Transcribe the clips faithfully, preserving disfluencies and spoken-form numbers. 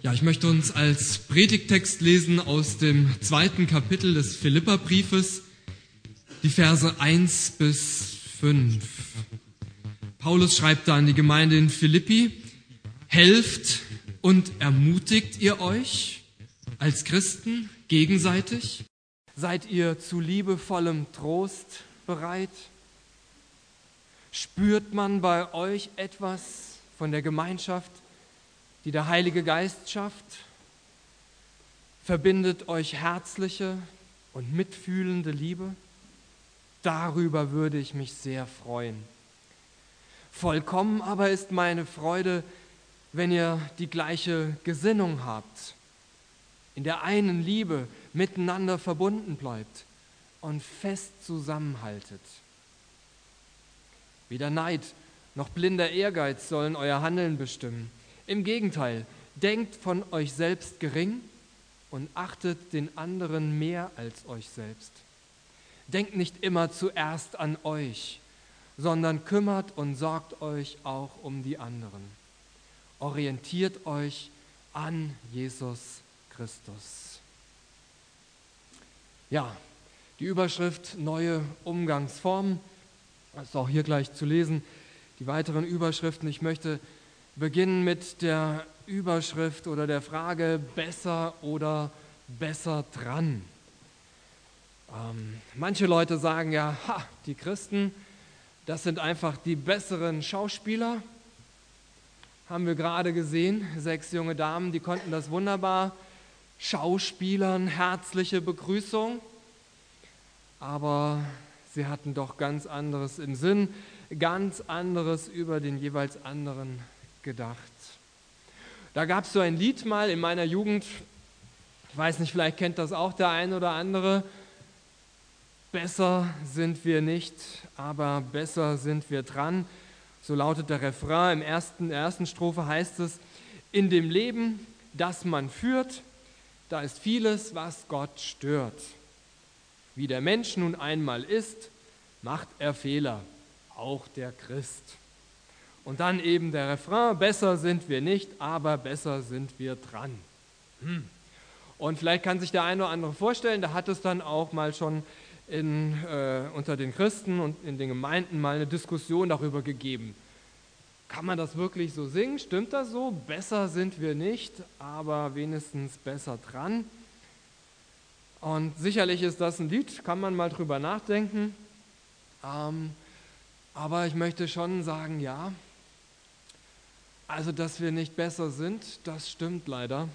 Ja, ich möchte uns als Predigttext lesen aus dem zweiten Kapitel des Philipperbriefes, die Verse eins bis fünf. Paulus schreibt da an die Gemeinde in Philippi: Helft und ermutigt ihr euch als Christen gegenseitig? Seid ihr zu liebevollem Trost bereit? Spürt man bei euch etwas von der Gemeinschaft, die der Heilige Geist schafft? Verbindet euch herzliche und mitfühlende Liebe? Darüber würde ich mich sehr freuen. Vollkommen aber ist meine Freude, wenn ihr die gleiche Gesinnung habt, in der einen Liebe miteinander verbunden bleibt und fest zusammenhaltet. Weder Neid noch blinder Ehrgeiz sollen euer Handeln bestimmen. Im Gegenteil, denkt von euch selbst gering und achtet den anderen mehr als euch selbst. Denkt nicht immer zuerst an euch, sondern kümmert und sorgt euch auch um die anderen. Orientiert euch an Jesus Christus. Ja, die Überschrift Neue Umgangsformen, das ist auch hier gleich zu lesen. Die weiteren Überschriften, ich möchte beginnen mit der Überschrift oder der Frage besser oder besser dran. Ähm, manche Leute sagen ja, ha, die Christen, das sind einfach die besseren Schauspieler. Haben wir gerade gesehen, sechs junge Damen, die konnten das wunderbar schauspielern, herzliche Begrüßung, aber sie hatten doch ganz anderes im Sinn, ganz anderes über den jeweils anderen gedacht. Da gab es so ein Lied mal in meiner Jugend, ich weiß nicht, vielleicht kennt das auch der ein oder andere: Besser sind wir nicht, aber besser sind wir dran. So lautet der Refrain. Im ersten, der ersten Strophe heißt es: In dem Leben, das man führt, da ist vieles, was Gott stört. Wie der Mensch nun einmal ist, macht er Fehler, auch der Christ. Und dann eben der Refrain: Besser sind wir nicht, aber besser sind wir dran. Hm. Und vielleicht kann sich der eine oder andere vorstellen, da hat es dann auch mal schon in, äh, unter den Christen und in den Gemeinden mal eine Diskussion darüber gegeben. Kann man das wirklich so singen? Stimmt das so? Besser sind wir nicht, aber wenigstens besser dran. Und sicherlich ist das ein Lied, kann man mal drüber nachdenken. Ähm, aber ich möchte schon sagen, ja, also dass wir nicht besser sind, das stimmt leider.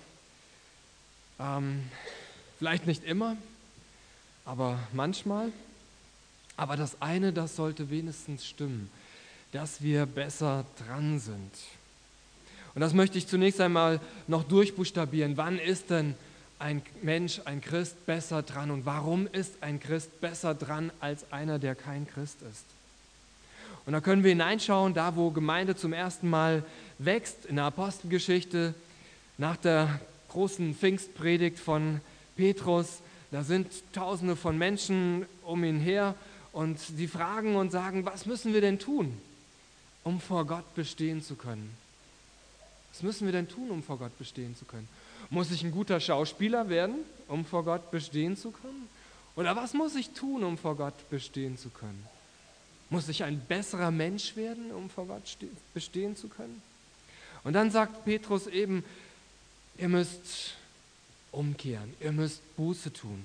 Ähm, vielleicht nicht immer, aber manchmal. Aber das eine, das sollte wenigstens stimmen, dass wir besser dran sind. Und das möchte ich zunächst einmal noch durchbuchstabieren. Wann ist denn ein Mensch, ein Christ besser dran? Und warum ist ein Christ besser dran als einer, der kein Christ ist? Und da können wir hineinschauen, da wo Gemeinde zum ersten Mal wächst, in der Apostelgeschichte, nach der großen Pfingstpredigt von Petrus. Da sind Tausende von Menschen um ihn her und die fragen und sagen: Was müssen wir denn tun, um vor Gott bestehen zu können? Was müssen wir denn tun, um vor Gott bestehen zu können? Muss ich ein guter Schauspieler werden, um vor Gott bestehen zu können? Oder was muss ich tun, um vor Gott bestehen zu können? Muss ich ein besserer Mensch werden, um vor Gott bestehen zu können? Und dann sagt Petrus eben: Ihr müsst umkehren, ihr müsst Buße tun.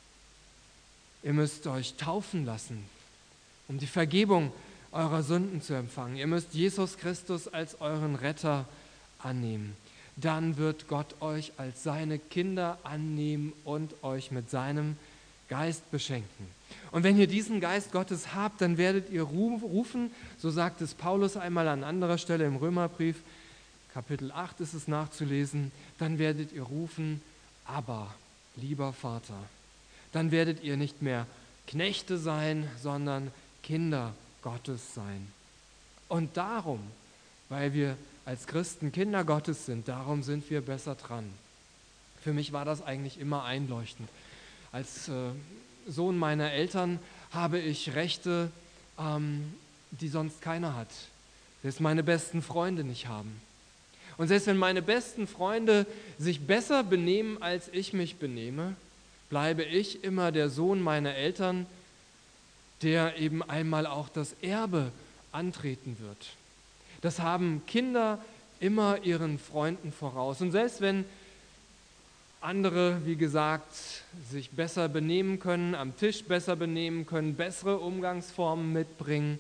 Ihr müsst euch taufen lassen, um die Vergebung eurer Sünden zu empfangen. Ihr müsst Jesus Christus als euren Retter annehmen. Dann wird Gott euch als seine Kinder annehmen und euch mit seinem Geist beschenken. Und wenn ihr diesen Geist Gottes habt, dann werdet ihr rufen, so sagt es Paulus einmal an anderer Stelle im Römerbrief, Kapitel acht ist es nachzulesen, dann werdet ihr rufen: Abba, lieber Vater. Dann werdet ihr nicht mehr Knechte sein, sondern Kinder Gottes sein. Und darum, weil wir als Christen Kinder Gottes sind, darum sind wir besser dran. Für mich war das eigentlich immer einleuchtend. Als äh, Sohn meiner Eltern habe ich Rechte, ähm, die sonst keiner hat, das meine besten Freunde nicht haben. Und selbst wenn meine besten Freunde sich besser benehmen, als ich mich benehme, bleibe ich immer der Sohn meiner Eltern, der eben einmal auch das Erbe antreten wird. Das haben Kinder immer ihren Freunden voraus. Und selbst wenn andere, wie gesagt, sich besser benehmen können, am Tisch besser benehmen können, bessere Umgangsformen mitbringen,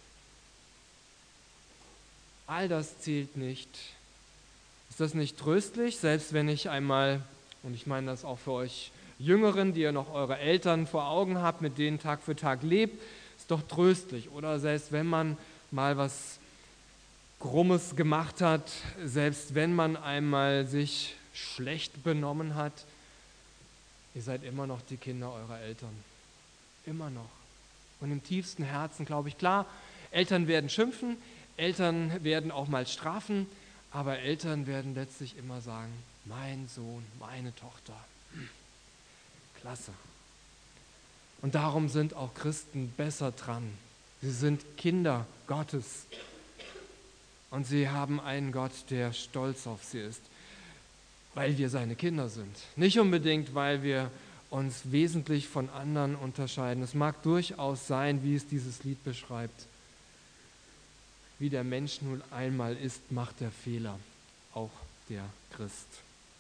all das zählt nicht. Ist das nicht tröstlich, selbst wenn ich einmal, und ich meine das auch für euch Jüngeren, die ihr noch eure Eltern vor Augen habt, mit denen Tag für Tag lebt, ist doch tröstlich. Oder selbst wenn man mal was Grummes gemacht hat, selbst wenn man einmal sich schlecht benommen hat, ihr seid immer noch die Kinder eurer Eltern. Immer noch. Und im tiefsten Herzen glaube ich, klar, Eltern werden schimpfen, Eltern werden auch mal strafen, aber Eltern werden letztlich immer sagen, mein Sohn, meine Tochter. Klasse. Und darum sind auch Christen besser dran. Sie sind Kinder Gottes. Und sie haben einen Gott, der stolz auf sie ist, weil wir seine Kinder sind. Nicht unbedingt, weil wir uns wesentlich von anderen unterscheiden. Es mag durchaus sein, wie es dieses Lied beschreibt. Wie der Mensch nun einmal ist, macht er Fehler, auch der Christ.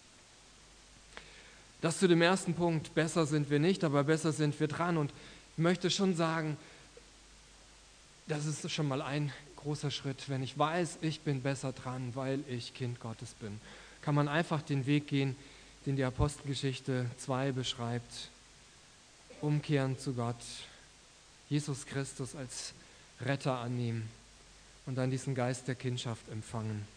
Das zu dem ersten Punkt, besser sind wir nicht, aber besser sind wir dran. Und ich möchte schon sagen, das ist schon mal ein großer Schritt. Wenn ich weiß, ich bin besser dran, weil ich Kind Gottes bin, kann man einfach den Weg gehen, den die Apostelgeschichte zwei beschreibt. Umkehren zu Gott, Jesus Christus als Retter annehmen und dann diesen Geist der Kindschaft empfangen.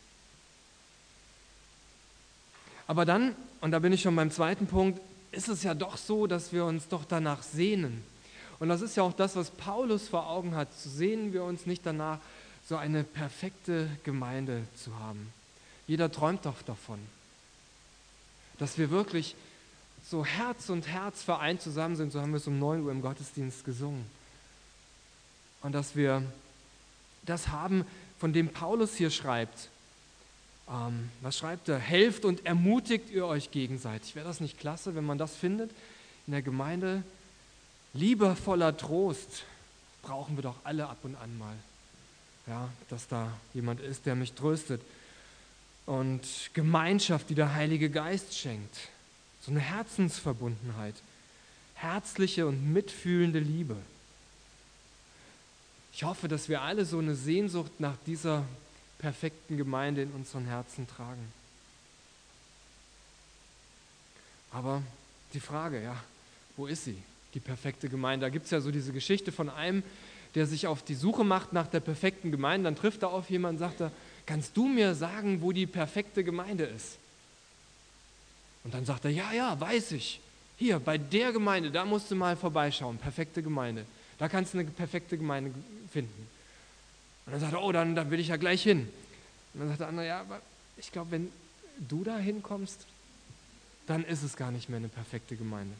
Aber dann, und da bin ich schon beim zweiten Punkt, ist es ja doch so, dass wir uns doch danach sehnen. Und das ist ja auch das, was Paulus vor Augen hat. Sehnen wir uns nicht danach, so eine perfekte Gemeinde zu haben. Jeder träumt doch davon, dass wir wirklich so Herz und Herz vereint zusammen sind. So haben wir es um neun Uhr im Gottesdienst gesungen. Und dass wir das haben, von dem Paulus hier schreibt. Ähm, was schreibt er? Helft und ermutigt ihr euch gegenseitig. Wäre das nicht klasse, wenn man das findet in der Gemeinde? Liebevoller Trost brauchen wir doch alle ab und an mal. Ja, dass da jemand ist, der mich tröstet. Und Gemeinschaft, die der Heilige Geist schenkt. So eine Herzensverbundenheit. Herzliche und mitfühlende Liebe. Ich hoffe, dass wir alle so eine Sehnsucht nach dieser perfekten Gemeinde in unseren Herzen tragen. Aber die Frage, ja, wo ist sie, die perfekte Gemeinde? Da gibt es ja so diese Geschichte von einem, der sich auf die Suche macht nach der perfekten Gemeinde. Dann trifft er auf jemanden und sagt er, kannst du mir sagen, wo die perfekte Gemeinde ist? Und dann sagt er, ja, ja, weiß ich. Hier, bei der Gemeinde, da musst du mal vorbeischauen, perfekte Gemeinde. Da kannst du eine perfekte Gemeinde finden. Und dann sagt er, oh, dann, dann will ich ja gleich hin. Und dann sagt der andere, ja, aber ich glaube, wenn du da hinkommst, dann ist es gar nicht mehr eine perfekte Gemeinde.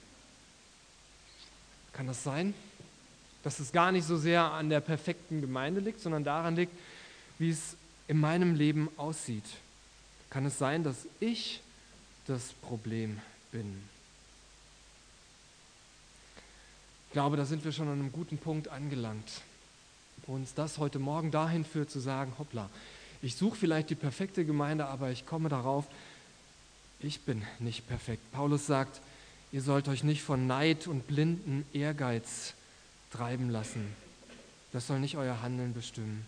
Kann das sein, dass es gar nicht so sehr an der perfekten Gemeinde liegt, sondern daran liegt, wie es in meinem Leben aussieht? Kann es sein, dass ich das Problem bin? Ich glaube, da sind wir schon an einem guten Punkt angelangt, wo uns das heute Morgen dahin führt, zu sagen, hoppla, ich suche vielleicht die perfekte Gemeinde, aber ich komme darauf, ich bin nicht perfekt. Paulus sagt, ihr sollt euch nicht von Neid und blinden Ehrgeiz treiben lassen. Das soll nicht euer Handeln bestimmen.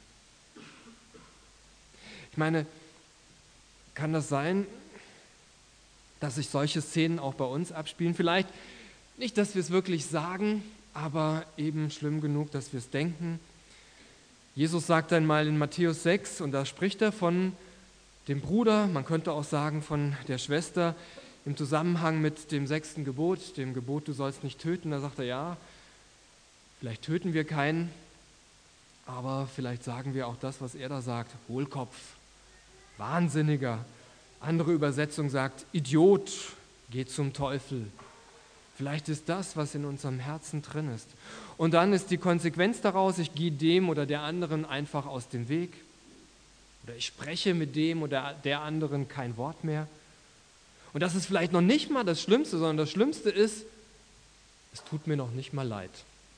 Ich meine, kann das sein, dass sich solche Szenen auch bei uns abspielen? Vielleicht nicht, dass wir es wirklich sagen, aber eben schlimm genug, dass wir es denken. Jesus sagt einmal in Matthäus sechs, und da spricht er von dem Bruder, man könnte auch sagen von der Schwester, im Zusammenhang mit dem sechsten Gebot, dem Gebot, du sollst nicht töten. Da sagt er, ja, vielleicht töten wir keinen, aber vielleicht sagen wir auch das, was er da sagt, Hohlkopf, Wahnsinniger. Andere Übersetzung sagt, Idiot, geh zum Teufel. Vielleicht ist das, was in unserem Herzen drin ist. Und dann ist die Konsequenz daraus, ich gehe dem oder der anderen einfach aus dem Weg. Oder ich spreche mit dem oder der anderen kein Wort mehr. Und das ist vielleicht noch nicht mal das Schlimmste, sondern das Schlimmste ist, es tut mir noch nicht mal leid.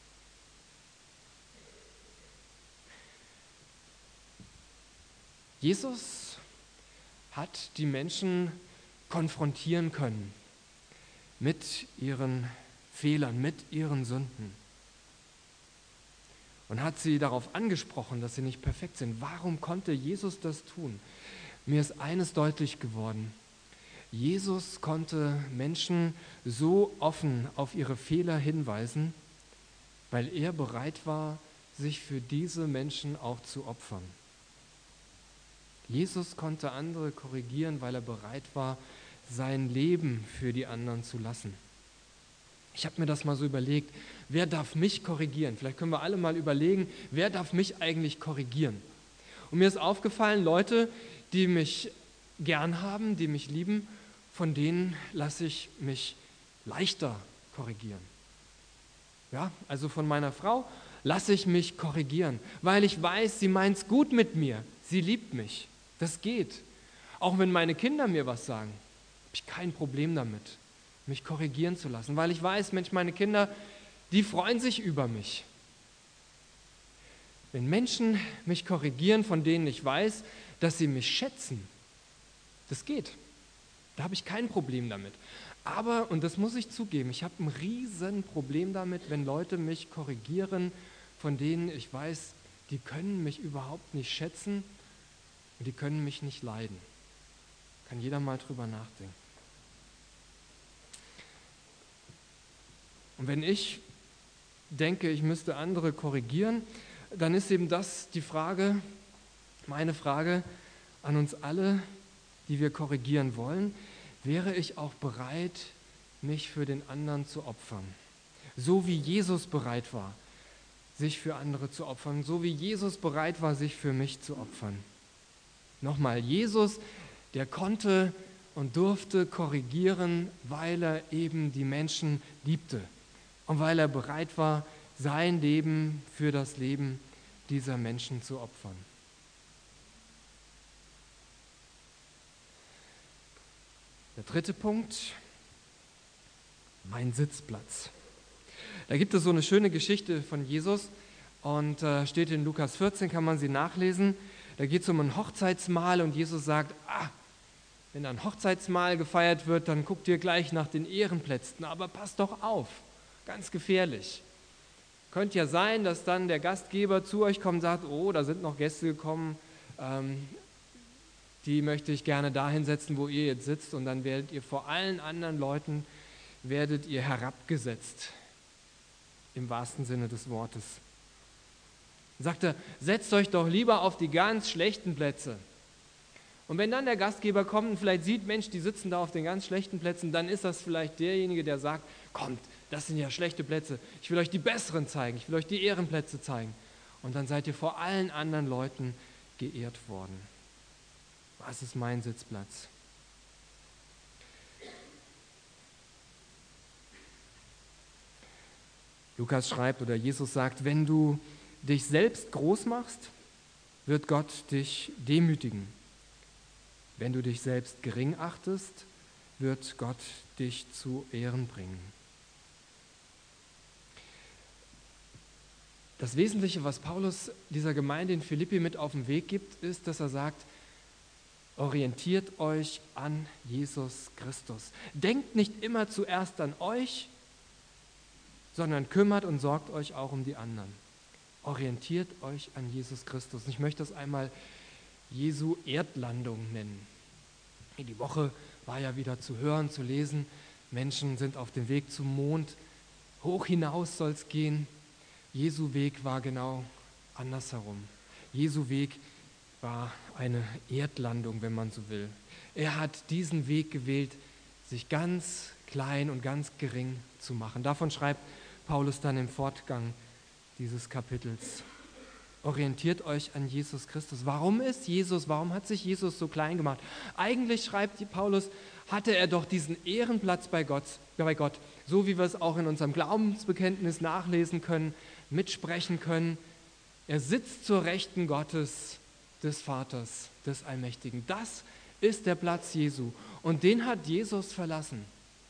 Jesus hat die Menschen konfrontieren können mit ihren Fehlern, mit ihren Sünden. Und hat sie darauf angesprochen, dass sie nicht perfekt sind. Warum konnte Jesus das tun? Mir ist eines deutlich geworden. Jesus konnte Menschen so offen auf ihre Fehler hinweisen, weil er bereit war, sich für diese Menschen auch zu opfern. Jesus konnte andere korrigieren, weil er bereit war, sein Leben für die anderen zu lassen. Ich habe mir das mal so überlegt, wer darf mich korrigieren? Vielleicht können wir alle mal überlegen, wer darf mich eigentlich korrigieren? Und mir ist aufgefallen, Leute, die mich gern haben, die mich lieben, von denen lasse ich mich leichter korrigieren. Ja, also von meiner Frau lasse ich mich korrigieren, weil ich weiß, sie meint es gut mit mir, sie liebt mich. Das geht. Auch wenn meine Kinder mir was sagen, habe ich kein Problem damit, mich korrigieren zu lassen, weil ich weiß, Mensch, meine Kinder, die freuen sich über mich. Wenn Menschen mich korrigieren, von denen ich weiß, dass sie mich schätzen, das geht. Da habe ich kein Problem damit. Aber, und das muss ich zugeben, ich habe ein riesen Problem damit, wenn Leute mich korrigieren, von denen ich weiß, die können mich überhaupt nicht schätzen und die können mich nicht leiden. Kann jeder mal drüber nachdenken. Und wenn ich denke, ich müsste andere korrigieren, dann ist eben das die Frage, meine Frage an uns alle, die wir korrigieren wollen, wäre ich auch bereit, mich für den anderen zu opfern? So wie Jesus bereit war, sich für andere zu opfern, so wie Jesus bereit war, sich für mich zu opfern. Nochmal, Jesus, der konnte und durfte korrigieren, weil er eben die Menschen liebte und weil er bereit war, sein Leben für das Leben dieser Menschen zu opfern. Der dritte Punkt, mein Sitzplatz. Da gibt es so eine schöne Geschichte von Jesus und äh, steht in Lukas vierzehn, kann man sie nachlesen. Da geht es um ein Hochzeitsmahl und Jesus sagt, ah, wenn ein Hochzeitsmahl gefeiert wird, dann guckt ihr gleich nach den Ehrenplätzen, aber passt doch auf, ganz gefährlich. Könnte ja sein, dass dann der Gastgeber zu euch kommt und sagt, oh, da sind noch Gäste gekommen, ähm, die möchte ich gerne dahin setzen, wo ihr jetzt sitzt, und dann werdet ihr vor allen anderen Leuten, werdet ihr herabgesetzt, im wahrsten Sinne des Wortes. Dann sagt er, setzt euch doch lieber auf die ganz schlechten Plätze. Und wenn dann der Gastgeber kommt und vielleicht sieht, Mensch, die sitzen da auf den ganz schlechten Plätzen, dann ist das vielleicht derjenige, der sagt, kommt, das sind ja schlechte Plätze, ich will euch die besseren zeigen, ich will euch die Ehrenplätze zeigen. Und dann seid ihr vor allen anderen Leuten geehrt worden. Was ist mein Sitzplatz? Lukas schreibt oder Jesus sagt, wenn du dich selbst groß machst, wird Gott dich demütigen. Wenn du dich selbst gering achtest, wird Gott dich zu Ehren bringen. Das Wesentliche, was Paulus dieser Gemeinde in Philippi mit auf den Weg gibt, ist, dass er sagt, orientiert euch an Jesus Christus. Denkt nicht immer zuerst an euch, sondern kümmert und sorgt euch auch um die anderen. Orientiert euch an Jesus Christus. Und ich möchte das einmal Jesu Erdlandung nennen. Die Woche war ja wieder zu hören, zu lesen. Menschen sind auf dem Weg zum Mond. Hoch hinaus soll es gehen. Jesu Weg war genau andersherum. Jesu Weg war eine Erdlandung, wenn man so will. Er hat diesen Weg gewählt, sich ganz klein und ganz gering zu machen. Davon schreibt Paulus dann im Fortgang dieses Kapitels. Orientiert euch an Jesus Christus. Warum ist Jesus, warum hat sich Jesus so klein gemacht? Eigentlich, schreibt Paulus, hatte er doch diesen Ehrenplatz bei Gott, bei Gott, so wie wir es auch in unserem Glaubensbekenntnis nachlesen können, mitsprechen können. Er sitzt zur Rechten Gottes des Vaters, des Allmächtigen. Das ist der Platz Jesu. Und den hat Jesus verlassen.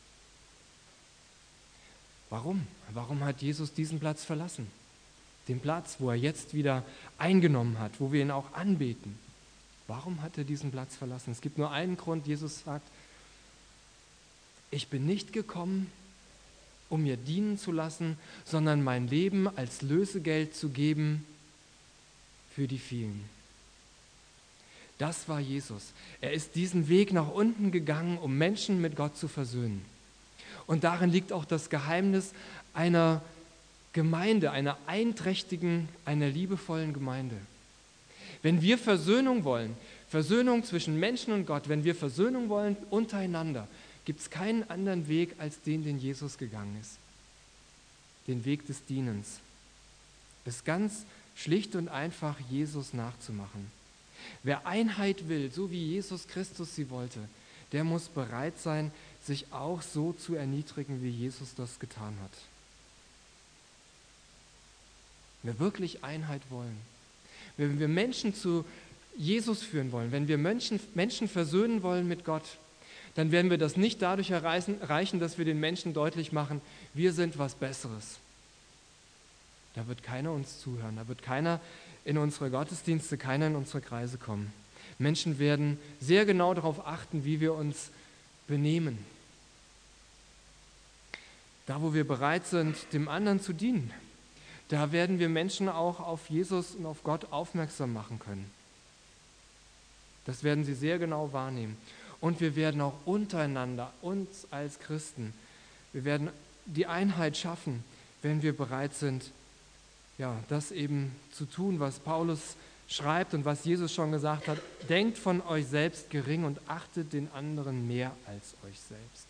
Warum? Warum hat Jesus diesen Platz verlassen? Den Platz, wo er jetzt wieder eingenommen hat, wo wir ihn auch anbeten. Warum hat er diesen Platz verlassen? Es gibt nur einen Grund. Jesus sagt, ich bin nicht gekommen, um mir dienen zu lassen, sondern mein Leben als Lösegeld zu geben für die vielen. Das war Jesus. Er ist diesen Weg nach unten gegangen, um Menschen mit Gott zu versöhnen. Und darin liegt auch das Geheimnis einer Gemeinde, einer einträchtigen, einer liebevollen Gemeinde. Wenn wir Versöhnung wollen, Versöhnung zwischen Menschen und Gott, wenn wir Versöhnung wollen untereinander, gibt es keinen anderen Weg als den, den Jesus gegangen ist. Den Weg des Dienens. Es ist ganz schlicht und einfach, Jesus nachzumachen. Wer Einheit will, so wie Jesus Christus sie wollte, der muss bereit sein, sich auch so zu erniedrigen, wie Jesus das getan hat. Wenn wir wirklich Einheit wollen, wenn wir Menschen zu Jesus führen wollen, wenn wir Menschen, Menschen versöhnen wollen mit Gott, dann werden wir das nicht dadurch erreichen, dass wir den Menschen deutlich machen, wir sind was Besseres. Da wird keiner uns zuhören, da wird keiner in unsere Gottesdienste, keiner in unsere Kreise kommen. Menschen werden sehr genau darauf achten, wie wir uns benehmen. Da, wo wir bereit sind, dem anderen zu dienen, da werden wir Menschen auch auf Jesus und auf Gott aufmerksam machen können. Das werden sie sehr genau wahrnehmen. Und wir werden auch untereinander, uns als Christen, wir werden die Einheit schaffen, wenn wir bereit sind, ja, das eben zu tun, was Paulus schreibt und was Jesus schon gesagt hat. Denkt von euch selbst gering und achtet den anderen mehr als euch selbst.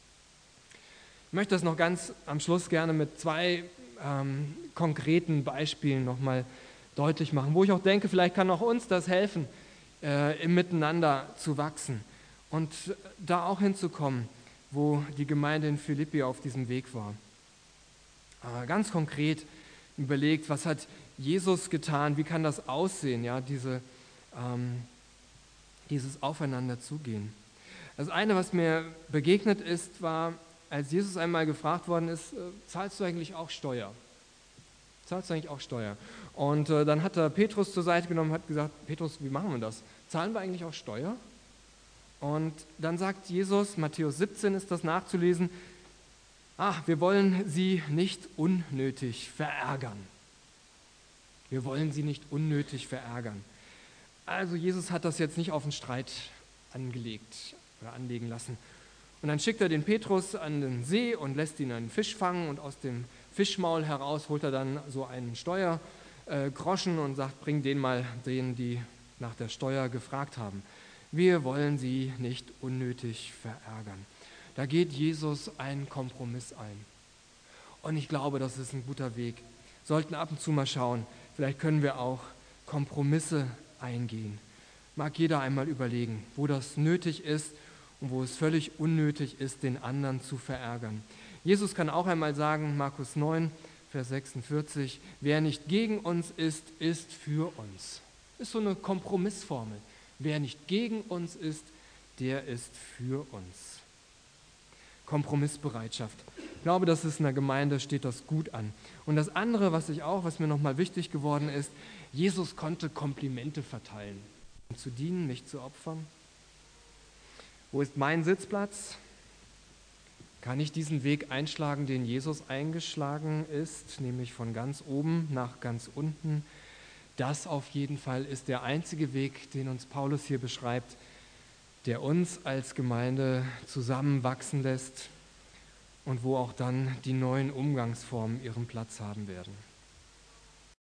Ich möchte das noch ganz am Schluss gerne mit zwei ähm, konkreten Beispielen nochmal deutlich machen, wo ich auch denke, vielleicht kann auch uns das helfen, äh, im Miteinander zu wachsen und da auch hinzukommen, wo die Gemeinde in Philippi auf diesem Weg war. Äh, ganz konkret überlegt, was hat Jesus getan, wie kann das aussehen, ja, diese, ähm, dieses Aufeinander zugehen. Das eine, was mir begegnet ist, war, als Jesus einmal gefragt worden ist, äh, zahlst du eigentlich auch Steuer? Zahlst du eigentlich auch Steuer? Und äh, dann hat er Petrus zur Seite genommen und hat gesagt, Petrus, wie machen wir das? Zahlen wir eigentlich auch Steuer? Und dann sagt Jesus, Matthäus siebzehn ist das nachzulesen, ah, wir wollen sie nicht unnötig verärgern. Wir wollen sie nicht unnötig verärgern. Also Jesus hat das jetzt nicht auf den Streit angelegt oder anlegen lassen. Und dann schickt er den Petrus an den See und lässt ihn einen Fisch fangen und aus dem Fischmaul heraus holt er dann so einen Steuergroschen und sagt, bring den mal denen, die nach der Steuer gefragt haben. Wir wollen sie nicht unnötig verärgern. Da geht Jesus einen Kompromiss ein. Und ich glaube, das ist ein guter Weg. Sollten ab und zu mal schauen, vielleicht können wir auch Kompromisse eingehen. Mag jeder einmal überlegen, wo das nötig ist und wo es völlig unnötig ist, den anderen zu verärgern. Jesus kann auch einmal sagen, Markus neun, Vers sechsundvierzig, wer nicht gegen uns ist, ist für uns. Das ist so eine Kompromissformel. Wer nicht gegen uns ist, der ist für uns. Kompromissbereitschaft. Ich glaube, dass es in der Gemeinde steht das gut an. Und das andere, was ich auch, was mir nochmal wichtig geworden ist, Jesus konnte Komplimente verteilen. Um zu dienen, mich zu opfern. Wo ist mein Sitzplatz? Kann ich diesen Weg einschlagen, den Jesus eingeschlagen ist, nämlich von ganz oben nach ganz unten? Das auf jeden Fall ist der einzige Weg, den uns Paulus hier beschreibt, der uns als Gemeinde zusammenwachsen lässt und wo auch dann die neuen Umgangsformen ihren Platz haben werden.